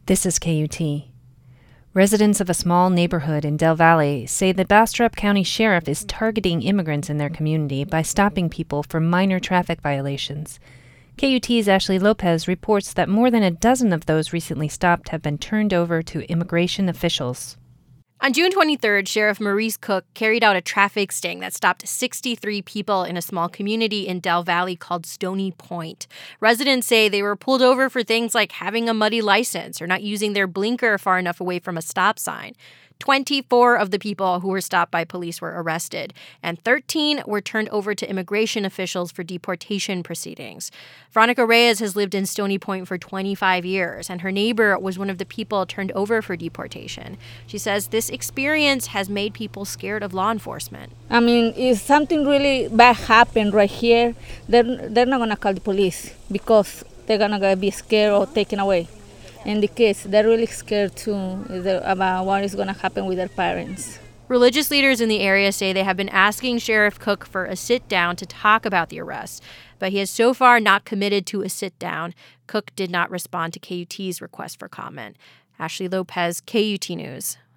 This is KUT. Residents of a small neighborhood in Del Valle say the Bastrop County Sheriff is targeting immigrants in their community by stopping people for minor traffic violations. KUT's Ashley Lopez reports that more than a dozen of those recently stopped have been turned over to immigration officials. On June 23rd, Sheriff Maurice Cook carried out a traffic sting that stopped 63 people in a small community in Del Valle called Stony Point. Residents say they were pulled over for things like having a muddy license or not using their blinker far enough away from a stop sign. 24 of the people who were stopped by police were arrested, and 13 were turned over to immigration officials for deportation proceedings. Veronica Reyes has lived in Stony Point for 25 years, and her neighbor was one of the people turned over for deportation. She says this experience has made people scared of law enforcement. I mean, if something really bad happened right here, they're not going to call the police because they're going to be scared or taken away. And the kids, they're really scared too about what is going to happen with their parents. Religious leaders in the area say they have been asking Sheriff Cook for a sit-down to talk about the arrest, but he has so far not committed to a sit-down. Cook did not respond to KUT's request for comment. Ashley Lopez, KUT News.